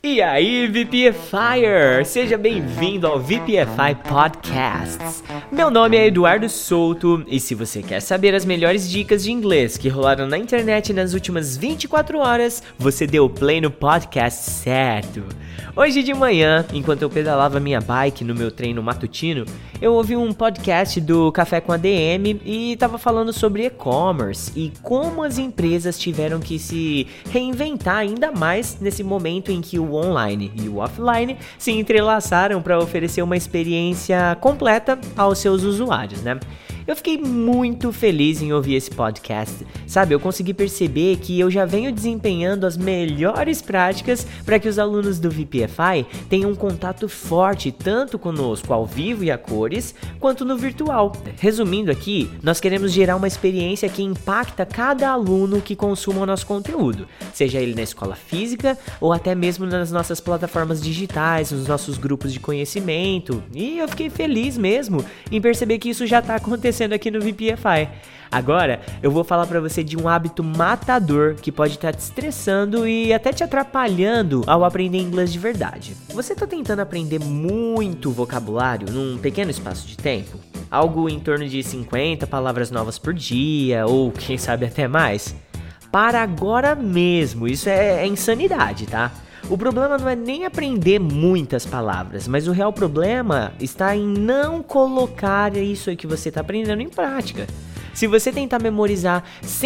E aí, VPFire! Seja bem-vindo ao VPFI Podcasts. Meu nome é Eduardo Souto e se você quer saber as melhores dicas de inglês que rolaram na internet nas últimas 24 horas, você deu play no podcast certo. Hoje de manhã, enquanto eu pedalava minha bike no meu treino matutino, eu ouvi um podcast do Café com ADM e estava falando sobre e-commerce e como as empresas tiveram que se reinventar ainda mais nesse momento em que o online e o offline se entrelaçaram para oferecer uma experiência completa aos seus usuários, né? Eu fiquei muito feliz em ouvir esse podcast, sabe? Eu consegui perceber que eu já venho desempenhando as melhores práticas para que os alunos do VPFI tenham um contato forte tanto conosco ao vivo e a cores, quanto no virtual. Resumindo aqui, nós queremos gerar uma experiência que impacta cada aluno que consuma o nosso conteúdo, seja ele na escola física ou até mesmo nas nossas plataformas digitais, nos nossos grupos de conhecimento. E eu fiquei feliz mesmo em perceber que isso já está acontecendo aqui no VPFI. Agora, eu vou falar para você de um hábito matador que pode estar te estressando e até te atrapalhando ao aprender inglês de verdade. Você está tentando aprender muito vocabulário num pequeno espaço de tempo? Algo em torno de 50 palavras novas por dia, ou quem sabe até mais? Para agora mesmo, isso é insanidade, tá? O problema não é nem aprender muitas palavras, mas o real problema está em não colocar isso aí que você está aprendendo em prática. Se você tentar memorizar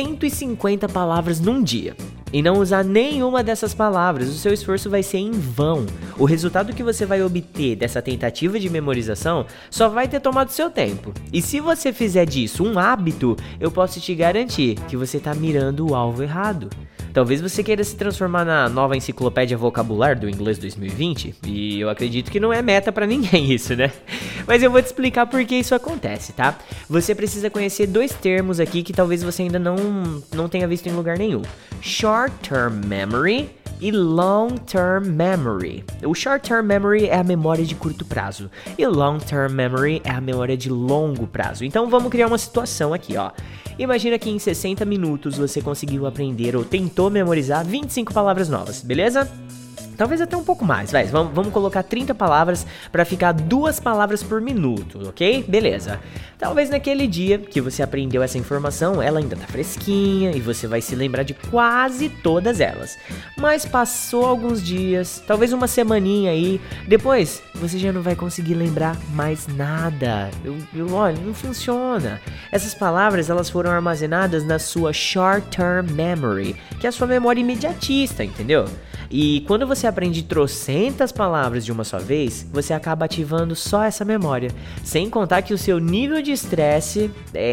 150 palavras num dia e não usar nenhuma dessas palavras, o seu esforço vai ser em vão. O resultado que você vai obter dessa tentativa de memorização só vai ter tomado seu tempo. E se você fizer disso um hábito, eu posso te garantir que você está mirando o alvo errado. Talvez você queira se transformar na nova enciclopédia vocabular do inglês 2020, e eu acredito que não é meta pra ninguém isso, né? Mas eu vou te explicar por que isso acontece, tá? Você precisa conhecer dois termos aqui que talvez você ainda não tenha visto em lugar nenhum. Short-term memory e long-term memory. O short-term memory é a memória de curto prazo e long-term memory é a memória de longo prazo. Então vamos criar uma situação aqui, ó. Imagina que em 60 minutos você conseguiu aprender ou tentou memorizar 25 palavras novas, beleza? Talvez até um pouco mais, vai, vamos colocar 30 palavras para ficar 2 palavras por minuto, ok? Beleza. Talvez naquele dia que você aprendeu essa informação, ela ainda tá fresquinha e você vai se lembrar de quase todas elas. Mas passou alguns dias, talvez uma semaninha aí, depois você já não vai conseguir lembrar mais nada. Olha, não funciona. Essas palavras, elas foram armazenadas na sua short-term memory, que é a sua memória imediatista, entendeu? E quando você aprende trocentas palavras de uma só vez, você acaba ativando só essa memória. Sem contar que o seu nível de estresse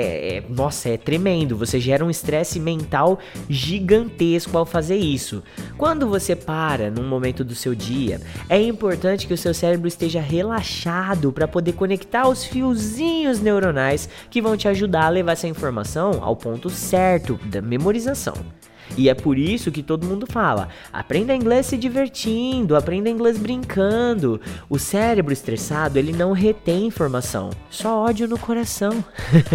é tremendo. Você gera um estresse mental gigantesco ao fazer isso. Quando você para num momento do seu dia, é importante que o seu cérebro esteja relaxado para poder conectar os fiozinhos neuronais que vão te ajudar a levar essa informação ao ponto certo da memorização. E é por isso que todo mundo fala, aprenda inglês se divertindo, aprenda inglês brincando. O cérebro estressado, ele não retém informação, só ódio no coração.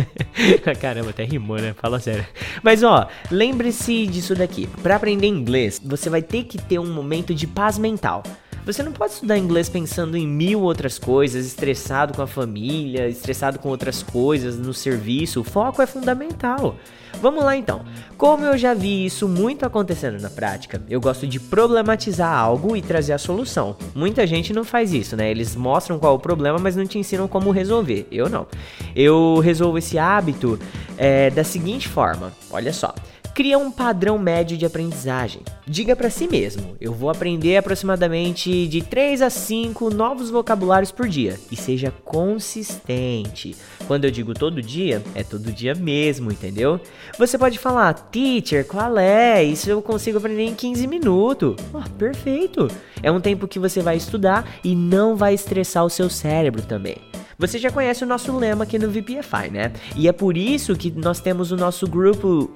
Caramba, até rimou, né? Fala sério. Mas ó, lembre-se disso daqui. Para aprender inglês, você vai ter que ter um momento de paz mental. Você não pode estudar inglês pensando em 1000 outras coisas, estressado com a família, estressado com outras coisas no serviço. O foco é fundamental. Vamos lá então. Como eu já vi isso muito acontecendo na prática, eu gosto de problematizar algo e trazer a solução. Muita gente não faz isso, né? Eles mostram qual é o problema, mas não te ensinam como resolver. Eu não. Eu resolvo esse hábito da seguinte forma. Olha só. Cria um padrão médio de aprendizagem. Diga para si mesmo, eu vou aprender aproximadamente de 3 a 5 novos vocabulários por dia. E seja consistente. Quando eu digo todo dia, é todo dia mesmo, entendeu? Você pode falar, teacher, qual é? Isso eu consigo aprender em 15 minutos. Perfeito! É um tempo que você vai estudar e não vai estressar o seu cérebro também. Você já conhece o nosso lema aqui no VPFI, né? E é por isso que nós temos o nosso grupo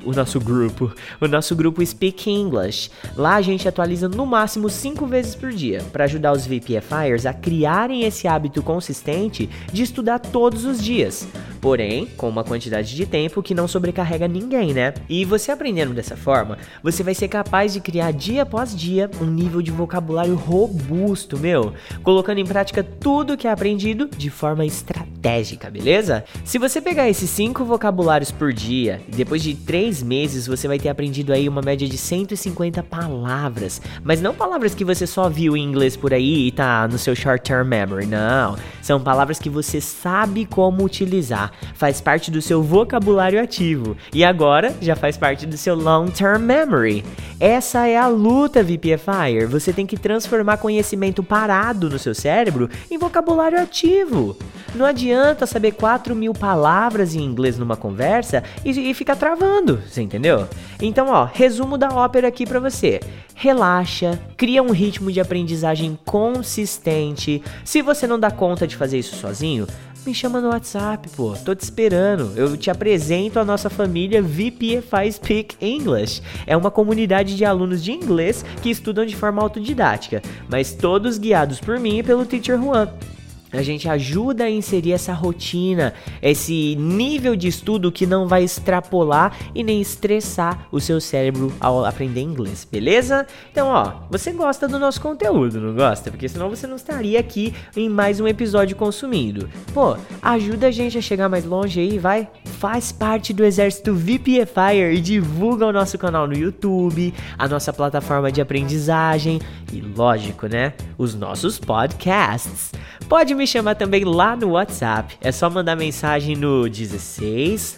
Speak English. Lá a gente atualiza no máximo 5 vezes por dia, para ajudar os VPFIers a criarem esse hábito consistente de estudar todos os dias. porém com uma quantidade de tempo que não sobrecarrega ninguém, né? E você aprendendo dessa forma, você vai ser capaz de criar dia após dia um nível de vocabulário robusto, colocando em prática tudo que é aprendido de forma estratégica, beleza? Se você pegar esses 5 vocabulários por dia, depois de 3 meses você vai ter aprendido aí uma média de 150 palavras, mas não palavras que você só viu em inglês por aí e tá no seu short-term memory, não. São palavras que você sabe como utilizar, faz parte do seu vocabulário ativo e agora já faz parte do seu long-term memory. Essa é a luta, VPFire. Você tem que transformar conhecimento parado no seu cérebro em vocabulário ativo. Não adianta saber 4.000 palavras em inglês numa conversa e ficar travando, você entendeu? Então, resumo da ópera aqui pra você. Relaxa, cria um ritmo de aprendizagem consistente. Se você não dá conta de fazer isso sozinho, me chama no WhatsApp, tô te esperando. Eu te apresento a nossa família VPFI Speak English. É uma comunidade de alunos de inglês que estudam de forma autodidática, mas todos guiados por mim e pelo Teacher Juan. A gente ajuda a inserir essa rotina, esse nível de estudo que não vai extrapolar e nem estressar o seu cérebro ao aprender inglês, beleza? Então, você gosta do nosso conteúdo, não gosta? Porque senão você não estaria aqui em mais um episódio consumindo. Ajuda a gente a chegar mais longe aí, vai? Faz parte do exército VPFire e divulga o nosso canal no YouTube, a nossa plataforma de aprendizagem e, lógico, né? Os nossos podcasts. Pode me chamar também lá no WhatsApp, é só mandar mensagem no 16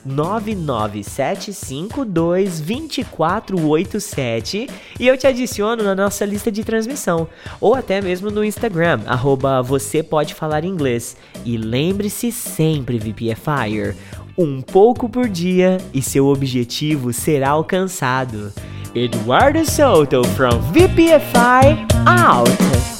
99752 2487 e eu te adiciono na nossa lista de transmissão, ou até mesmo no Instagram, @você pode falar inglês. E lembre-se sempre, VPFire, um pouco por dia e seu objetivo será alcançado. Eduardo Souto from VPFI out!